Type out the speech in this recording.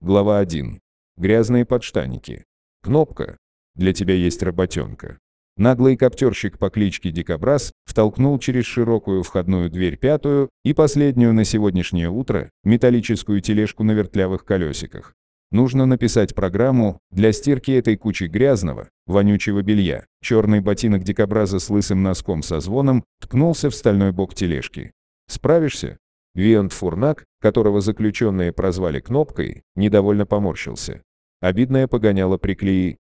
Глава 1. Грязные подштанники. Кнопка. Для тебя есть работенка. Наглый коптерщик по кличке Дикобраз втолкнул через широкую входную дверь пятую и последнюю на сегодняшнее утро металлическую тележку на вертлявых колесиках. Нужно написать программу для стирки этой кучи грязного, вонючего белья. Черный ботинок Дикобраза с лысым носком со звоном ткнулся в стальной бок тележки. Справишься? Виант Фурнак, которого заключенные прозвали Кнопкой, недовольно поморщился. Обидное погоняло приклеи,